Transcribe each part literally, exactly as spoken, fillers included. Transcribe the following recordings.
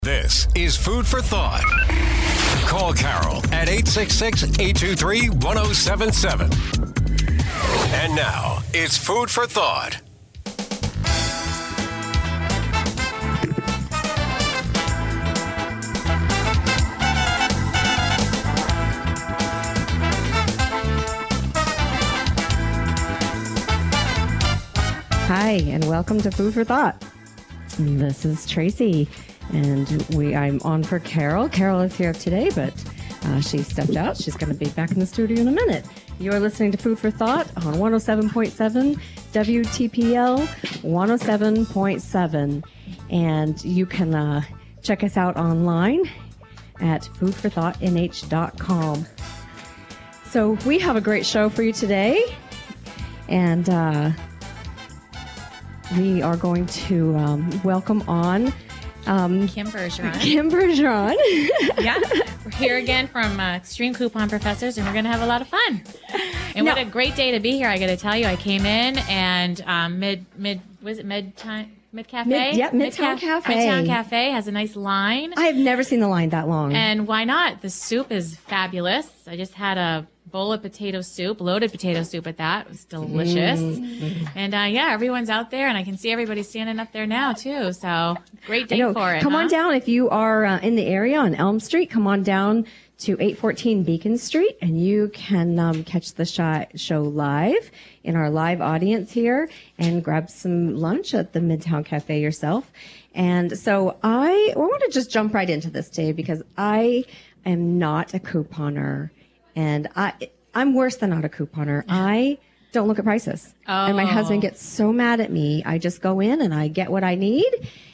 This is Food for Thought. Call Carol at eight six six, eight two three, one oh seven seven. And now, it's Food for Thought. Hi, and welcome to Food for Thought. This is Tracy, and we I'm on for Carol. Carol is here today, but uh, she stepped out. She's going to be back in the studio in a minute. You're listening to Food for Thought on one oh seven point seven W T P L one oh seven point seven, and you can uh, check us out online at food for thought N H dot com. So we have a great show for you today, and uh, we are going to um, welcome on um, Kim Bergeron. Kim Bergeron. Yeah, we're here again from uh, Extreme Coupon Professors, and we're going to have a lot of fun. And No. what a great day to be here! I got to tell you, I came in and um, mid mid was it mid time mid cafe? Mid- yeah, Midtown Cafe. Midtown Cafe has a nice line, I have never seen the line that long. and why not? The soup is fabulous. I just had a bowl of potato soup, loaded potato soup at that. It was delicious. Mm-hmm. And uh, yeah, everyone's out there, and I can see everybody standing up there now too. So great I day know. for it. Come huh? on down if you are uh, in the area on Elm Street. Come on down to eight fourteen Beacon Street, and you can um, catch the sh- show live in our live audience here and grab some lunch at the Midtown Cafe yourself. And so I, I want to just jump right into this today because I am not a couponer, and I I'm worse than not a couponer. I don't look at prices, and my Oh. husband gets so mad at me. I just go in and I get what I need.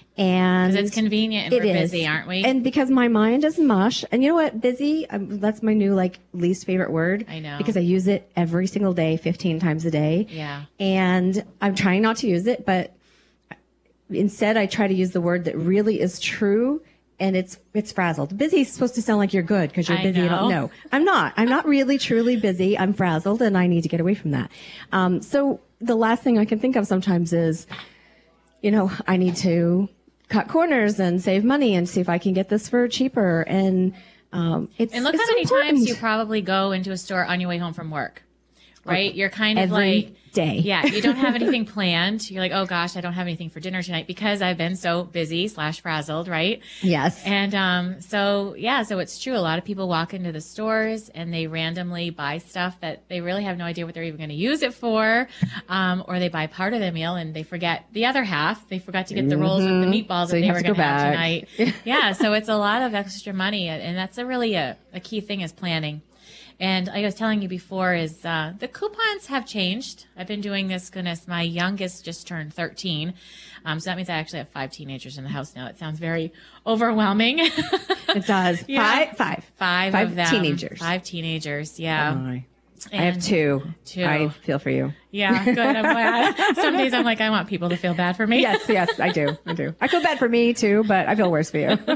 And 'Cause it's convenient and it we're is. busy, aren't we? And because my mind is mush. And you know what? Busy, um, that's my new like least favorite word. I know. Because I use it every single day, fifteen times a day. Yeah. And I'm trying not to use it, but instead I try to use the word that really is true. And it's it's frazzled. Busy is supposed to sound like you're good because you're I busy. And all, know. no, I'm not. I'm not really truly busy. I'm frazzled, and I need to get away from that. Um, so the last thing I can think of sometimes is, you know, I need to cut corners and save money and see if I can get this for cheaper. And um, it's And look it's how so many important. times you probably go into a store on your way home from work, right? You're kind of Every like, day. yeah, you don't have anything planned. You're like, oh gosh, I don't have anything for dinner tonight because I've been so busy slash frazzled, right? Yes. And um, so, yeah, so it's true. A lot of people walk into the stores and they randomly buy stuff that they really have no idea what they're even going to use it for. Um, or they buy part of the meal and they forget the other half. They forgot to get the rolls with the meatballs Mm-hmm. So that you they have were to go going to have back. tonight. Yeah, so it's a lot of extra money. And that's a really a, a key thing is planning. And like I was telling you before is uh, the coupons have changed. I've been doing this, goodness, my youngest just turned thirteen. Um, so that means I actually have five teenagers in the house now. It sounds very overwhelming. It does. Yeah. Five, five. Five, Five of them. teenagers. Five teenagers, yeah. Oh, I I have And- two. Two. I feel for you. Yeah, good. I'm glad. Some days I'm like, I want people to feel bad for me. Yes, yes, I do. I do. I feel bad for me too, but I feel worse for you.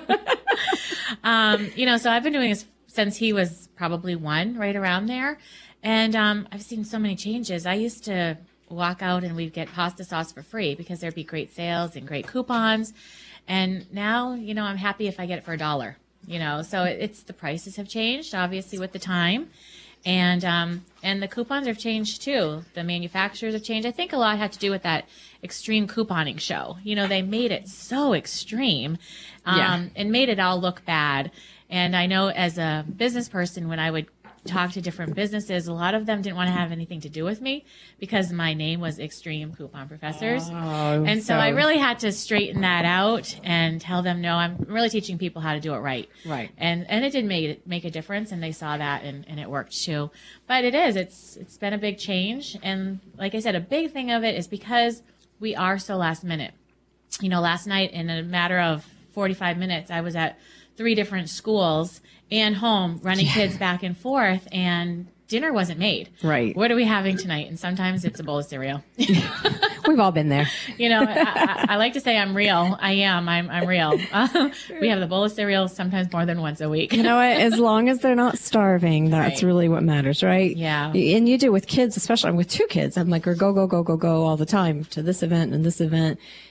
Um, you know, so I've been doing this since he was probably one, right around there. And um, I've seen so many changes. I used to walk out and we'd get pasta sauce for free because there'd be great sales and great coupons. And now, you know, I'm happy if I get it for a dollar, you know, so it, it's the prices have changed, obviously, with the time. And um, and the coupons have changed too. The manufacturers have changed. I think a lot had to do with that extreme couponing show. You know, they made it so extreme um, Yeah. and made it all look bad. And I know as a business person, when I would talk to different businesses, a lot of them didn't want to have anything to do with me because my name was Extreme Coupon Professors. Oh, and so, so- I really had to straighten that out and tell them, no, I'm really teaching people how to do it right. Right. And and it did make it make a difference, and they saw that, and, and it worked too. But it is, it's it's been a big change. And like I said, a big thing of it is because we are so last minute. You know, last night in a matter of forty-five minutes, I was at three different schools and home running kids back and forth, and dinner wasn't made. Right. What are we having tonight? And sometimes it's a bowl of cereal. We've all been there. You know, I, I, I like to say I'm real. I am. I'm, I'm real. Uh, we have the bowl of cereal sometimes more than once a week. You know what? As long as they're not starving, that's Right. really what matters, right? Yeah. And you do with kids, especially I'm with two kids. I'm like, or go, go, go, go, go all the time to this event and this event.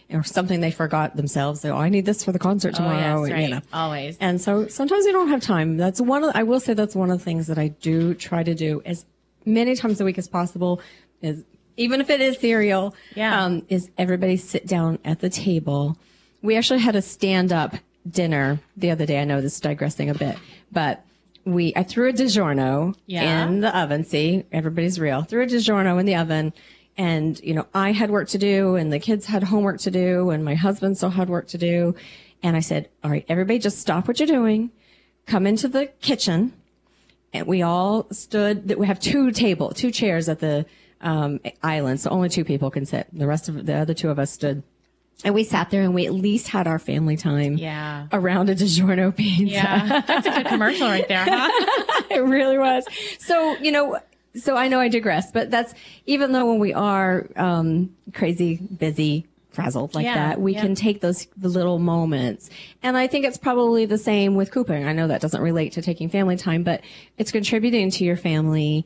or something they forgot themselves. They, oh, I need this for the concert tomorrow. Oh, yes, right. You know. Always. And so sometimes we don't have time. That's one of, I will say that's one of the things that I do try to do as many times a week as possible is, even if it is cereal, yeah. um, is everybody sit down at the table. We actually had a stand-up dinner the other day. I know this is digressing a bit, but we, I threw a DiGiorno yeah. in the oven. See, everybody's real. Threw a DiGiorno in the oven. And, you know, I had work to do and the kids had homework to do and my husband still had work to do. And I said, all right, everybody just stop what you're doing. Come into the kitchen. And we all stood, we have two table, two chairs at the um, island. So only two people can sit. The rest of the other two of us stood. And we sat there and we at least had our family time yeah. around a DiGiorno pizza. Yeah, that's a good commercial right there, huh? It really was. So, you know, so I know I digress, but that's, even though when we are um, crazy, busy, frazzled like yeah, that, we yeah. can take those the little moments. And I think it's probably the same with cooping. I know that doesn't relate to taking family time, but it's contributing to your family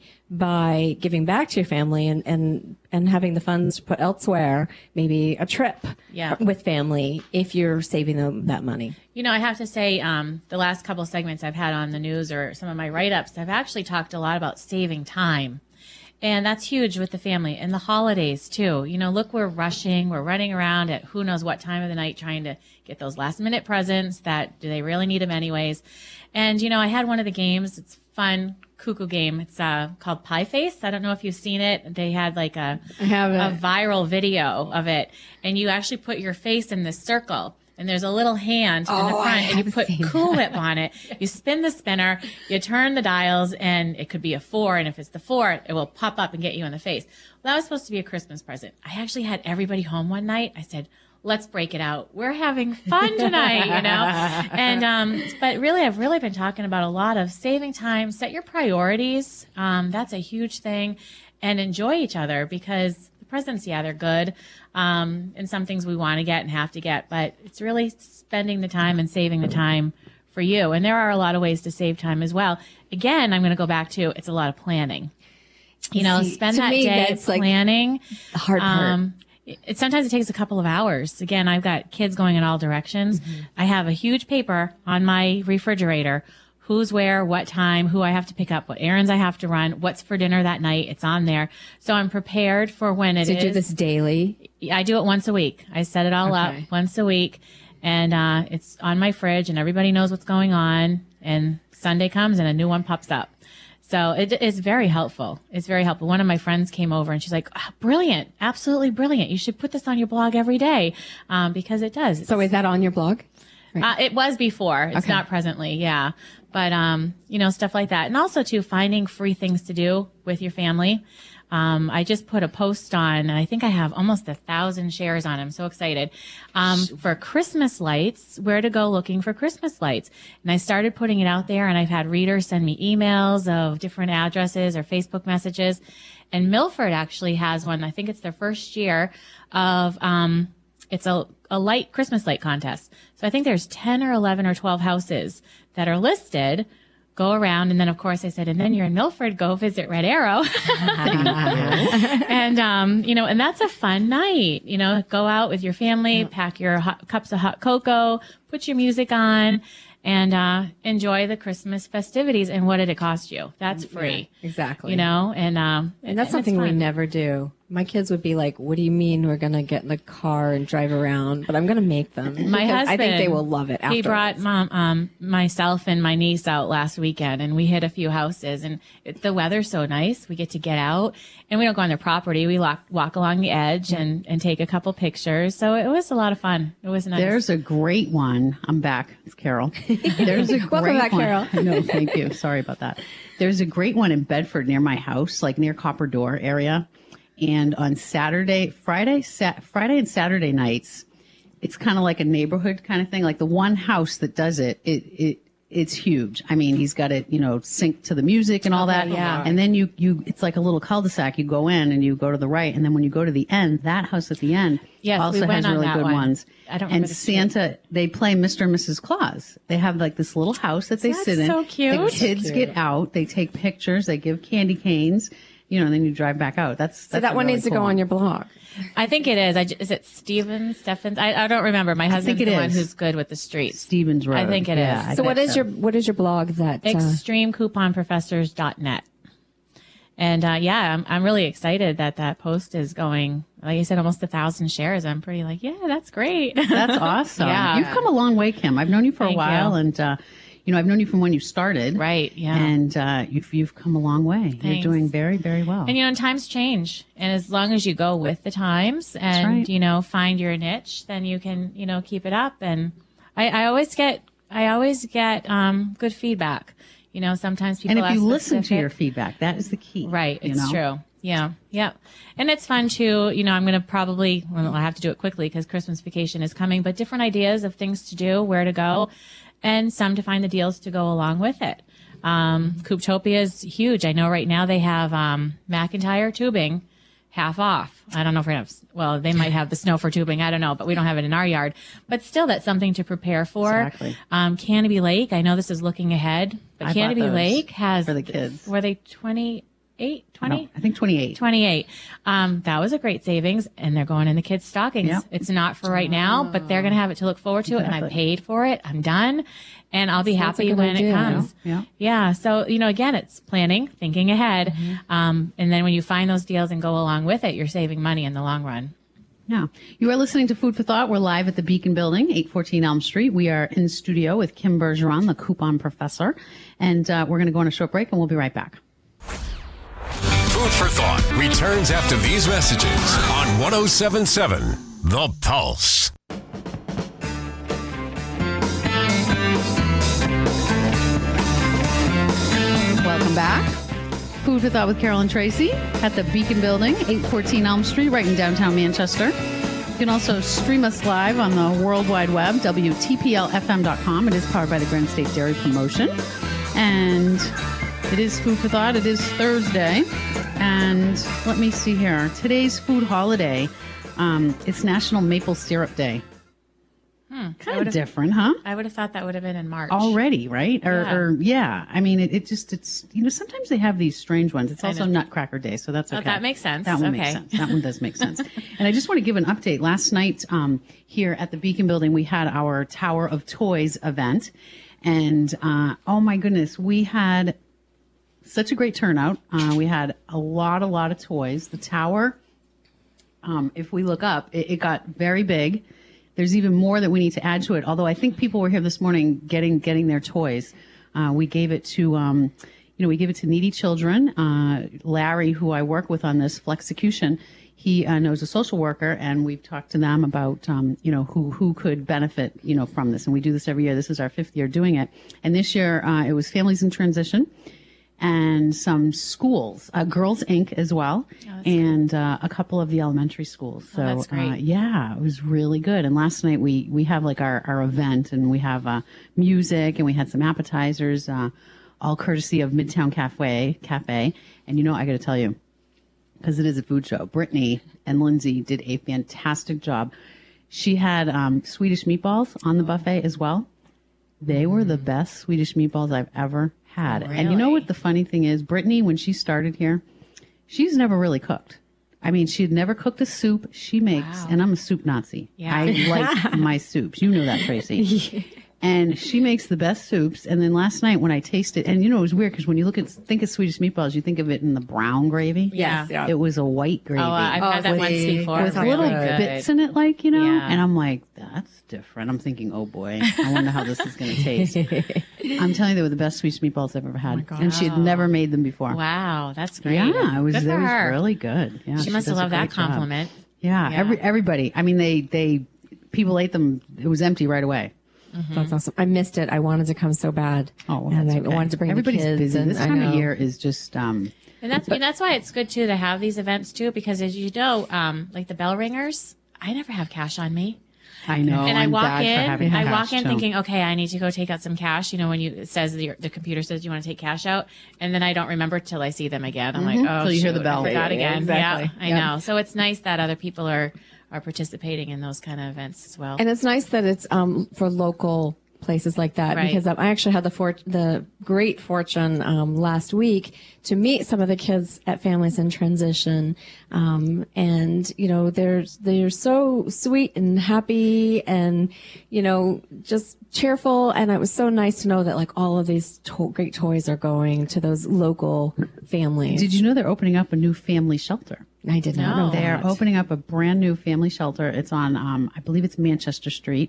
by giving back to your family and, and, and having the funds put elsewhere, maybe a trip yeah. with family if you're saving them that money. You know, I have to say, um, the last couple segments I've had on the news or some of my write-ups, I've actually talked a lot about saving time. And that's huge with the family and the holidays too. You know, look, we're rushing, we're running around at who knows what time of the night trying to get those last minute presents that do they really need them anyways. And, you know, I had one of the games. It's fun, cuckoo game. It's uh, called Pie Face. I don't know if you've seen it. They had like a, I haven't. a viral video of it. And you actually put your face in this circle. And there's a little hand oh, in the front, I and you put seen Cool that. Whip on it. You spin the spinner, you turn the dials, and it could be a four. And if it's the four, it will pop up and get you in the face. Well, that was supposed to be a Christmas present. I actually had everybody home one night. I said, let's break it out. We're having fun tonight, you know? And, um, but really, I've really been talking about a lot of saving time, set your priorities. Um, that's a huge thing, and enjoy each other, because the presents, yeah, they're good. Um, and some things we want to get and have to get, but it's really spending the time and saving the time for you. And there are a lot of ways to save time as well. Again, I'm going to go back to, it's a lot of planning. You know, See, spend to that me, day that's like planning. the hard part. Um, it, it sometimes it takes a couple of hours. Again, I've got kids going in all directions. Mm-hmm. I have a huge paper on my refrigerator. Who's where, what time, who I have to pick up, what errands I have to run, what's for dinner that night. It's on there. So I'm prepared for when it so is. you do this daily? I do it once a week. I set it all Okay. up once a week, and uh, it's on my fridge, and everybody knows what's going on. And Sunday comes and a new one pops up. So it is very helpful. It's very helpful. One of my friends came over and she's like, oh, brilliant, absolutely brilliant. You should put this on your blog every day, um, because it does. So is that on your blog? Uh, it was before. It's Okay. not presently. Yeah. But, um, you know, stuff like that. And also too, finding free things to do with your family. Um, I just put a post on, and I think I have almost a thousand shares on it. I'm so excited. Um, for Christmas lights, where to go looking for Christmas lights. And I started putting it out there, and I've had readers send me emails of different addresses or Facebook messages. And Milford actually has one. I think it's their first year of, um, it's a, a light Christmas light contest. So I think there's ten or eleven or twelve houses that are listed. Go around. And then, of course, I said, and then you're in Milford, go visit Red Arrow. And, um, you know, and that's a fun night. You know, go out with your family, pack your hot, cups of hot cocoa, put your music on, and uh, enjoy the Christmas festivities. And what did it cost you? That's free. Yeah, exactly. You know, and um, And that's and something it's we fun. never do. My kids would be like, what do you mean we're going to get in the car and drive around? But I'm going to make them. My because husband, I think they will love it afterwards. He brought mom, um, myself and my niece out last weekend, and we hit a few houses, and it, the weather's so nice. We get to get out, and we don't go on their property. We walk, walk along the edge and, and take a couple pictures. So it was a lot of fun. It was nice. There's a great one. I'm back. It's Carol. There's a great Welcome back, one. Carol. No, thank you. Sorry about that. There's a great one in Bedford near my house, like near Copper Door area. And on Saturday, Friday, Sa- Friday and Saturday nights, it's kind of like a neighborhood kind of thing. Like the one house that does it, it, it, it's huge. I mean, he's got it, you know, synced to the music and all that. yeah. And then you, you, it's like a little cul-de-sac. You go in and you go to the right. And then when you go to the end, that house at the end Yes, we also went has on really that good one. ones. I don't remember And the street. Santa, they play Mister and Missus Claus. They have like this little house that they That's sit in. so cute. The kids get out, they take pictures, they give candy canes. you know, and then you drive back out. That's, So that's that a one really needs to cool go on your blog. I think it is. I, j- is it Steven Steffens? I, I don't remember. My husband's it the one is. who's good with the streets. Stevens Road. I think it yeah, is. I So what bet is your what is your blog that uh, extreme coupon professors dot net. And uh, yeah, I'm I'm really excited that that post is going. Like you said, almost a thousand shares. I'm pretty like, yeah, that's great. That's awesome. Yeah. You've come a long way, Kim. I've known you for Thank a while, you. and uh, you know, I've known you from when you started. Right, yeah. And uh, you've you've come a long way. You're Thanks. doing very, very well. And you know, and times change, and as long as you go with the times and right. you know find your niche, then you can you know keep it up. And I, I always get I always get um, good feedback. You know, sometimes people and if ask you listen to specific- your feedback, that is the key. Right. you It's know? true. Yeah. Yeah. And it's fun too. You know, I'm going to probably, well, I have to do it quickly because Christmas vacation is coming, but different ideas of things to do, where to go, and some to find the deals to go along with it. Um, Cooptopia is huge. I know right now they have, um, McIntyre tubing half off. I don't know if we're going to have, well, they might have the snow for tubing. I don't know, but we don't have it in our yard. But still, that's something to prepare for. Exactly. Um, Canopy Lake. I know this is looking ahead, but I bought Canopy those Lake has for the kids. Were they twenty-eight, twenty? No, I think twenty-eight. twenty-eight. Um, that was a great savings, and they're going in the kids' stockings. Yep. It's not for right now, but they're going to have it to look forward to, and I Exactly. paid for it. I'm done, and I'll be that's a happy good when idea. it comes. Yeah, yeah. Yeah. So, you know, again, it's planning, thinking ahead. Um, and then when you find those deals and go along with it, you're saving money in the long run. Yeah. You are listening to Food for Thought. We're live at the Beacon Building, eight fourteen Elm Street. We are in studio with Kim Bergeron, the coupon professor. And uh, we're going to go on a short break, and we'll be right back. Food for Thought returns after these messages on one oh seven point seven The Pulse. Welcome back. Food for Thought with Carol and Tracy at the Beacon Building, eight fourteen Elm Street, right in downtown Manchester. You can also stream us live on the World Wide Web, W T P L F M dot com. It is powered by the Grand State Dairy Promotion. And it is Food for Thought. It is Thursday. And let me see here. Today's food holiday, um, it's National Maple Syrup Day. Kind of different, huh? I would have thought that would have been in March. Already, right? Or Yeah. or, yeah. I mean, it, it just, it's, you know, sometimes they have these strange ones. It's Kind also of. Nutcracker Day, so that's Oh, okay. that makes sense. That one Okay. makes sense. That one does make sense. And I just want to give an update. Last night, um, here at the Beacon Building, we had our Tower of Toys event. And, uh, oh my goodness, we had such a great turnout. Uh, we had a lot, a lot of toys. The tower, um, if we look up, it, it got very big. There's even more that we need to add to it. Although I think people were here this morning getting getting their toys. Uh, we gave it to, um, you know, we gave it to needy children. Uh, Larry, who I work with on this Flexecution, he uh, knows a social worker, and we've talked to them about, um, you know, who who could benefit, you know, from this. And we do this every year. This is our fifth year doing it. And this year uh, it was families in transition. And some schools, uh, Girls Incorporated as well, and uh, a couple of the elementary schools. So that's great. Uh, yeah, it was really good. And last night we we have like our, our event, and we have uh, music, and we had some appetizers, uh, all courtesy of Midtown Cafe. Cafe, and you know, I got to tell you, because it is a food show, Brittany and Lindsay did a fantastic job. She had um, Swedish meatballs on the buffet as well. They were the best Swedish meatballs I've ever had. And you know what the funny thing is? Brittany, when she started here, she's never really cooked. I mean, she had never cooked a soup. She makes, Wow. and I'm a soup Nazi. Yeah. I like my soups. You know that, Tracy. And she makes the best soups. And then last night when I tasted, and you know, it was weird because when you look at, think of Swedish meatballs, you think of it in the brown gravy. Yes, yeah. It was a white gravy. Oh, uh, I've Oh, had that with- once before. with Really little good. bits in it, like, you know? Yeah. And I'm like, that's different. I'm thinking, oh boy, I wonder how this is going to taste. I'm telling you, they were the best Swedish meatballs I've ever had. and she had never made them before. Wow, that's great. Yeah, it was, Good it for was her. really good. Yeah, She must have does a loved that great job. compliment. Yeah, Yeah. every everybody. I mean, they they people ate them. It was empty right away. That's awesome. I missed it. I wanted to come so bad. Oh, well, and that's I okay. wanted to bring Everybody's the kids. busy. And This I time of know. year is just um. And that's and that's why it's good too to have these events too, because as you know, um, like the bell ringers, I never have cash on me. I know. and I I'm walk bad for having in, I cash, walk in too. thinking, okay, I need to go take out some cash. You know, when you it says the, the computer says you want to take cash out, and then I don't remember till I see them again. I'm like, oh, So you hear the shoot, bell. I forgot Yeah, again. exactly. Yeah, I Yep. know. So it's nice that other people are are participating in those kind of events as well. And it's nice that it's um, for local places like that Right. because I actually had the for- the great fortune um, last week to meet some of the kids at Families in Transition, um, and you know they're they're so sweet and happy and you know just cheerful, and it was so nice to know that like all of these to- great toys are going to those local families. Did you know they're opening up a new family shelter? I did not No. know They're that. opening up a brand new family shelter. It's on, um, I believe it's Manchester Street.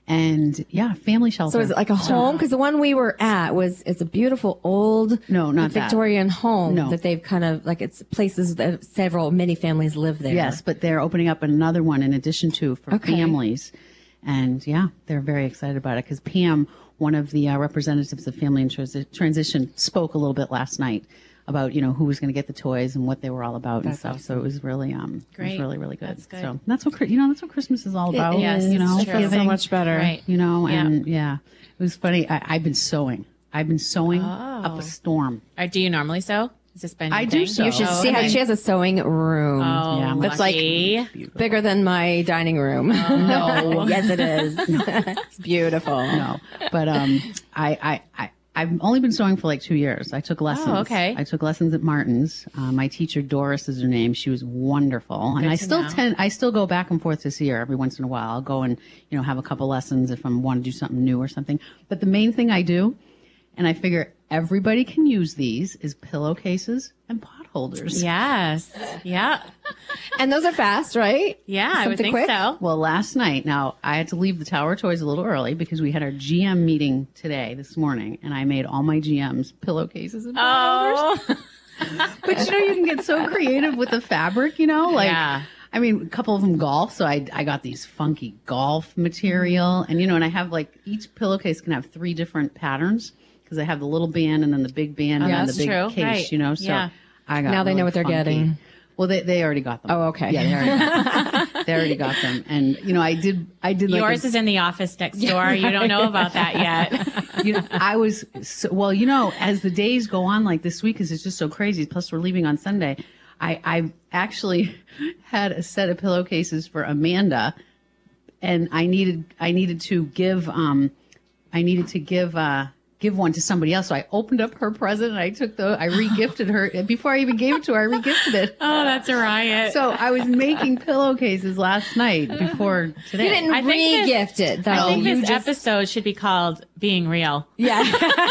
And yeah, family shelter. So is it like a home? Because the one we were at was it's a beautiful old No, not that. Victorian home No. that they've kind of like it's places that several many families live there. Yes, but they're opening up another one in addition to for Okay. families. And yeah, they're very excited about it because Pam, one of the uh, representatives of Family in Transi- Transition, spoke a little bit last night about, you know, who was going to get the toys and what they were all about and That's stuff. So it was really, um, it was Great. really, really good. That's good. So that's what, Chri- you know, that's what Christmas is all about. is. You know, It's true. Feels so giving, much better. Right. you know, Yeah. and yeah, it was funny. I, I've been sewing. I've been sewing up a storm. Or do you normally sew? Has this been your I do thing? sew. You should Oh, see how okay. she has a sewing room. Oh, Yeah, that's like lucky. bigger than my dining room. No, yes, it is. It's beautiful. No, but um, I, I, I, I've only been sewing for like two years. I took lessons. Oh, okay. I took lessons at Martin's. Uh, my teacher Doris is her name. She was wonderful, and Good I to still know. tend. I still go back and forth to see her every once in a while. I'll go and you know have a couple lessons if I want to do something new or something. But the main thing I do, and I figure everybody can use these, is pillowcases and pot holders. Yes. Yeah. And those are fast, right? Yeah, I would Something think quick? so. Well, last night, now I had to leave the Tower Toys a little early because we had our G M meeting today, this morning, and I made all my G Ms pillowcases and pot holders. Oh. But you know, you can get so creative with the fabric, you know, like, Yeah. I mean, a couple of them golf. So I, I got these funky golf material and, you know, and I have like each pillowcase can have three different patterns because I have the little band and then the big band and then that's the big true. case, Right. you know, so Yeah. I got Now they know really what they're funky. getting. Well, they, they already got them. Oh, okay. Yeah, they already, they already got them. And, you know, I did, I did like Yours a- is in the office next door. You don't know about that yet. you know, I was so, well, you know, as the days go on, like this week, because it's just so crazy. Plus, we're leaving on Sunday. I I actually had a set of pillowcases for Amanda, and I needed I needed to give um I needed to give uh give one to somebody else. So I opened up her present and I took the I regifted her and before I even gave it to her. I regifted it. Oh, that's a riot. So I was making pillowcases last night before today. You didn't I think re-gift it, though. I think You this just- episode should be called Being Real. Yeah.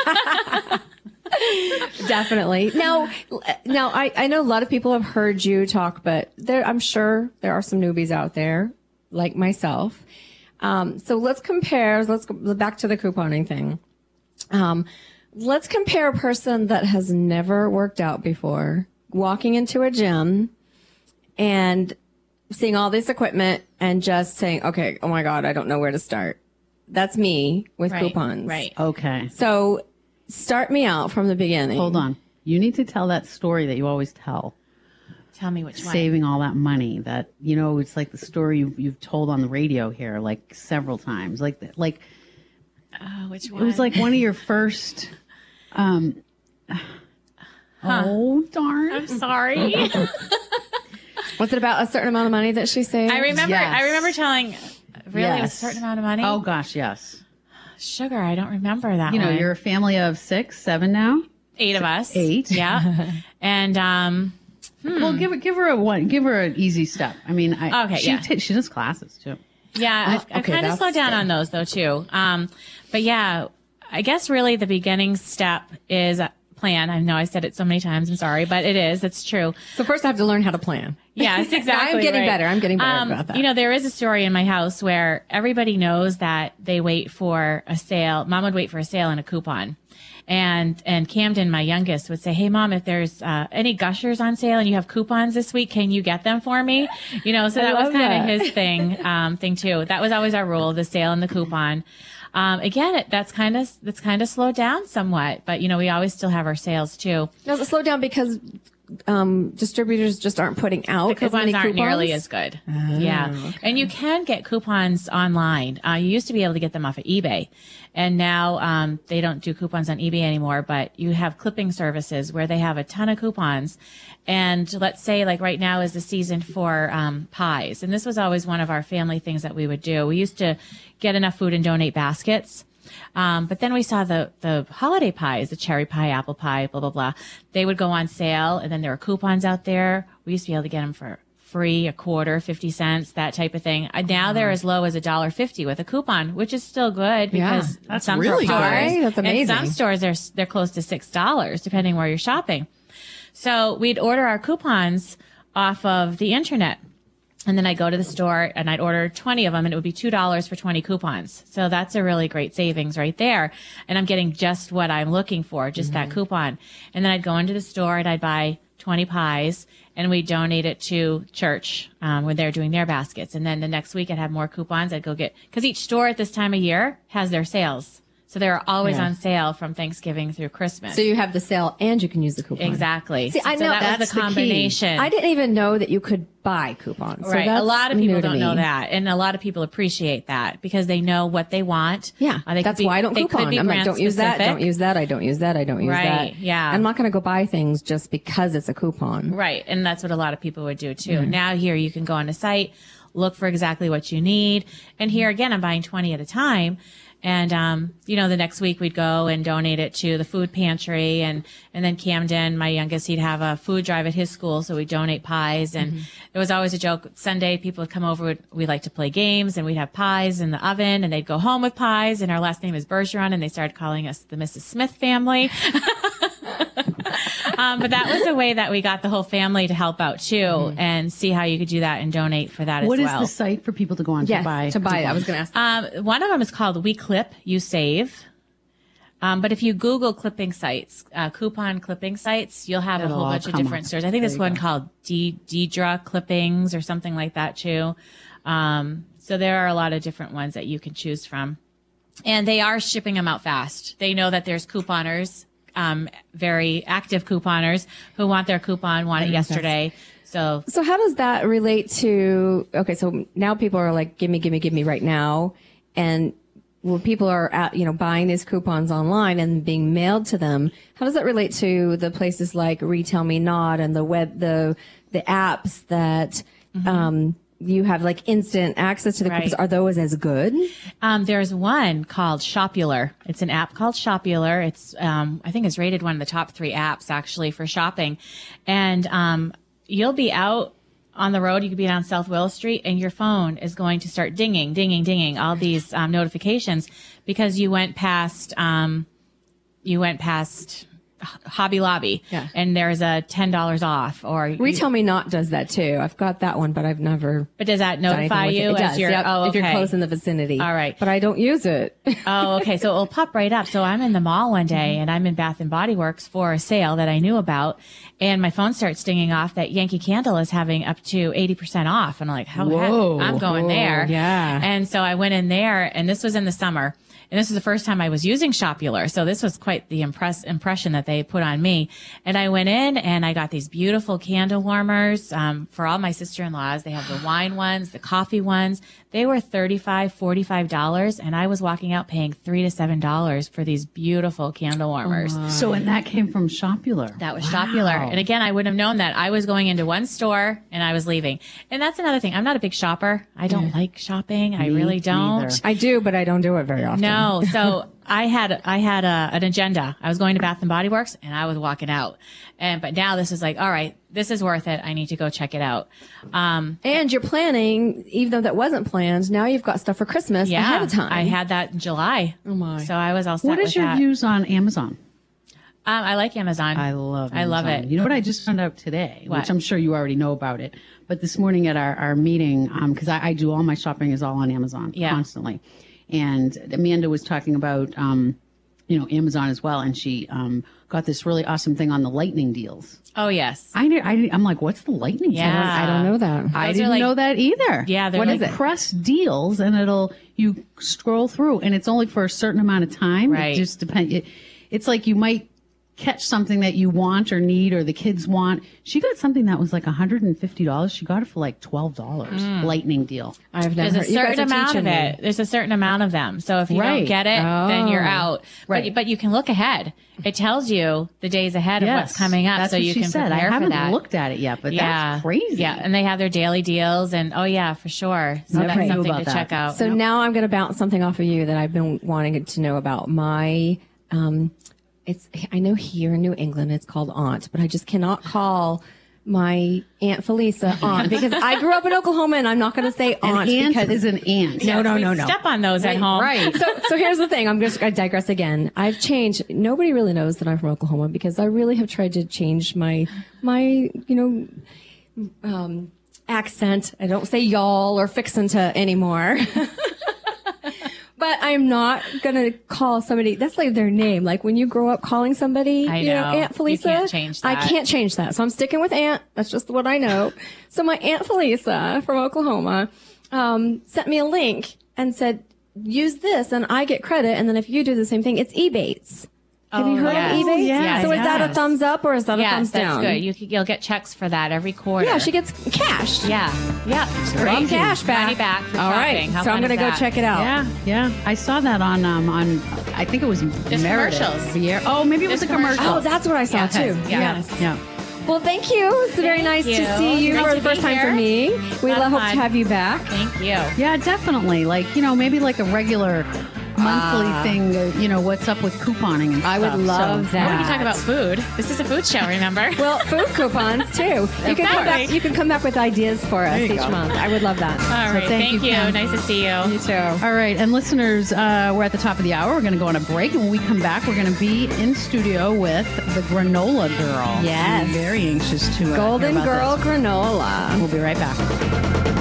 Definitely. Now, now I, I know a lot of people have heard you talk, but there, I'm sure there are some newbies out there like myself. Um, so let's compare, let's go back to the couponing thing. Um, let's compare a person that has never worked out before walking into a gym and seeing all this equipment and just saying, okay, oh my God, I don't know where to start. That's me with Right. coupons. Right. Okay. So start me out from the beginning. Hold on. You need to tell that story that you always tell. Tell me which one. Saving all that money that, you know, it's like the story you've, you've told on the radio here, like several times, like, like Oh, which one? it was like one of your first, um, oh darn. I'm sorry. Was it about a certain amount of money that she saved? I remember. Yes. I remember telling. Really, it was a Yes. certain amount of money. Oh gosh. Yes. Sugar. I don't remember that. You know, one. you're a family of six, seven now. eight of us. Eight. Yeah. And um. Well, give her, give her a one, give her an easy step. I mean, I, Okay, she, yeah. t- she does classes too. Yeah, I've, I've okay, kind of that's slowed down good. on those though too. Um, but yeah, I guess really the beginning step is a plan. I know I said it so many times. I'm sorry, but it is. It's true. So first I have to learn how to plan. Yes, exactly. I'm getting right. better. I'm getting better Um, about that. You know, there is a story in my house where everybody knows that they wait for a sale. Mom would wait for a sale and a coupon. And, and Camden, my youngest, would say, "Hey mom, if there's, uh, any Gushers on sale and you have coupons this week, can you get them for me?" You know, so I that was love kind that. of his thing, um, thing too. That was always our rule, the sale and the coupon. Um, again, it, that's kind of, that's kind of slowed down somewhat, but you know, we always still have our sales too. Does it slow down because um, distributors just aren't putting out The as coupons many aren't coupons? nearly as good. yeah. And you can get coupons online. Uh, you used to be able to get them off of eBay. And now um, they don't do coupons on eBay anymore, but you have clipping services where they have a ton of coupons. And let's say like right now is the season for um, pies. And this was always one of our family things that we would do. We used to get enough food and donate baskets. Um, but then we saw the, the holiday pies, the cherry pie, apple pie, blah, blah, blah. They would go on sale, and then there were coupons out there. We used to be able to get them for free, a quarter, fifty cents, that type of thing. Uh, now they're as low as a dollar fifty with a coupon, which is still good because Yeah, that's some really stores, good. Right? That's amazing. and some stores they're they're close to six dollars depending where you're shopping. So we'd order our coupons off of the internet. And then I'd go to the store and I'd order twenty of them, and it would be two dollars for twenty coupons. So that's a really great savings right there. And I'm getting just what I'm looking for, just Mm-hmm. that coupon. And then I'd go into the store and I'd buy twenty pies, and we'd donate it to church um, when they're doing their baskets. And then the next week I'd have more coupons. I'd go get, because each store at this time of year has their sales. So they're always Yeah. on sale from Thanksgiving through Christmas. So you have the sale and you can use the coupon. Exactly. See, I so know that that's was the the key. combination. I didn't even know that you could buy coupons. So Right. A that's lot of new people to don't know me. that. And a lot of people appreciate that because they know what they want. Yeah, Uh, they could that's be- why I don't they could coupon. be I'm like, brand don't use that, specific. don't use that, I don't use that, I don't use Right, that. yeah. I'm not going to go buy things just because it's a coupon. Right. And that's what a lot of people would do too. Now here you can go on a site, look for exactly what you need. And here again, I'm buying twenty at a time. And, um, you know, the next week we'd go and donate it to the food pantry. And, and then Camden, my youngest, he'd have a food drive at his school. So we'd donate pies. And it was always a joke. Sunday, people would come over. We'd, we like to play games, and we'd have pies in the oven, and they'd go home with pies. And our last name is Bergeron, and they started calling us the Missus Smith family. Um, but that was a way that we got the whole family to help out too, and see how you could do that and donate for that What as is well. the site for people to go on Yes, to buy? to buy it. I was going to ask. Um, one of them is called We Clip, You Save. Um, but if you Google clipping sites, uh, coupon clipping sites, you'll have It'll a whole all bunch of come different up. stores. I think there's one called D- Deidre Clippings or something like that too. Um, so there are a lot of different ones that you can choose from. And they are shipping them out fast. They know that there's couponers, um, very active couponers who want their coupon, want it yesterday. So So how does that relate to, okay, so now people are like, give me, give me, give me right now. And when people are at, you know, buying these coupons online and being mailed to them, how does that relate to the places like Retail Me Not and the web, the, the apps that, um, you have like instant access to the Right. coupons? Are those as good? Um, there's one called Shopular. It's an app called Shopular. It's, um, I think it's rated one of the top three apps actually for shopping. And, um, you'll be out on the road. You could be on South Willow Street and your phone is going to start dinging, dinging, dinging, all these, um, notifications because you went past, um, you went past Hobby Lobby, Yeah. and there's a ten dollars off, or you- Retail Me Not does that too. I've got that one, but I've never But does that done anything notify with it. you It as does, you're? yep, Oh, if you're okay. close in the vicinity. All right. But I don't use it. Oh, okay. So it'll pop right up. So I'm in the mall one day and I'm in Bath and Body Works for a sale that I knew about. And my phone starts stinging off that Yankee Candle is having up to eighty percent off. And I'm like, how Whoa. heck? I'm going Whoa, there. yeah. And so I went in there, and this was in the summer. And this was the first time I was using Shopular. So this was quite the impress impression that they put on me. And I went in and I got these beautiful candle warmers, um, for all my sister-in-laws. They have the wine ones, the coffee ones. They were thirty-five dollars, forty-five dollars. And I was walking out paying three to seven dollars for these beautiful candle warmers. So, and that came from Shopular. That was Shopular. And again, I wouldn't have known that. I was going into one store and I was leaving. And that's another thing. I'm not a big shopper. I don't like shopping. I Me really don't. neither. I do, but I don't do it very often. No. So I had, I had a, an agenda. I was going to Bath and Body Works and I was walking out. And, but now this is like, all right, this is worth it. I need to go check it out. Um, And you're planning, even though that wasn't planned, now you've got stuff for Christmas yeah, ahead of time. I had that in July. Oh my. So I was all set What is with your that. views on Amazon? Um, I like Amazon. I love I love Amazon. it. You know what I just found out today, What? which I'm sure you already know about it. But this morning at our, our meeting, because I, I do all my shopping is all on Amazon Yeah. constantly. And Amanda was talking about, um, you know, Amazon as well. And she um, got this really awesome thing on the lightning deals. Oh, yes. I, knew- I, I'm like, what's the lightning Yeah. deal? I don't know that. I Those are didn't like- know that either. Yeah, they're what like- is it? Press deals, and it'll you scroll through, and it's only for a certain amount of time. Right. It just depends. It, it's like you might catch something that you want or need or the kids want. She got something that was like one hundred fifty dollars. She got it for like twelve dollars. Mm. Lightning deal. I've never There's a heard- you guys certain are amount of teaching it. me. There's a certain amount of them. So if you Right. don't get it, then you're Oh. out. Right. But, but you can look ahead. It tells you the days ahead of what's coming up, That's so what you she can said. prepare I haven't for that. looked at it yet, but yeah, that's crazy. Yeah, and they have their daily deals, and oh yeah, for sure. So Never that's knew something about to that. check out. So now I'm going to bounce something off of you that I've been wanting to know about. My, um, it's I know here in New England it's called aunt, but I just cannot call my Aunt Felisa aunt because I grew up in Oklahoma, and I'm not going to say An aunt ant because is an ant. no, no, we no, no. Step on those at home. Right. So, so here's the thing. I'm just going to digress again. I've changed. Nobody really knows that I'm from Oklahoma because I really have tried to change my, my, you know, um, accent. I don't say y'all or fixin' to anymore. But I'm not going to call somebody, that's like their name. Like when you grow up calling somebody, I you know, know. Aunt Felisa. You can't change I that. can't change that. So I'm sticking with Aunt. That's just what I know. So my Aunt Felisa from Oklahoma, um, sent me a link and said, use this and I get credit. And then if you do the same thing, it's Ebates. Have you Oh, heard yes. of Ebates? Yes, So is that a yes. thumbs up or is that a Yes, thumbs that's down? good. You, could- you'll get checks for that every quarter. Yeah, she gets cash. Yeah, yeah. It's Some great. cash back. Money back for All right. shopping. How So I'm fun going to is go that? check it out. Yeah, yeah. I saw that on um on I think it was There's Meredith. commercials. Vier- Oh, maybe it was There's a commercial. commercials. Oh, that's what I saw Yeah, too. yeah. Yes. Yeah. Well, thank you. It's very Thank nice you. to see you Great for to the first be time for here. me. We Lot of love hope fun. to have you back. Thank you. Yeah, definitely. Like, you know, maybe like a regular monthly Ah. thing, uh, you know, what's up with couponing and I would stuff. love So, that. We can talk about food. This is a food show, remember? Well, food coupons too. You can come back. course. You can come back with ideas for us you each go. month. I would love that. All right. thank Thank, you, you. Pam. Nice to see you. You too. All right, and listeners, uh, we're at the top of the hour. We're going to go on a break, and when we come back, we're going to be in studio with the Granola Girl. Yes. I'm very anxious to uh, Golden hear about Girl this. granola. We'll be right back.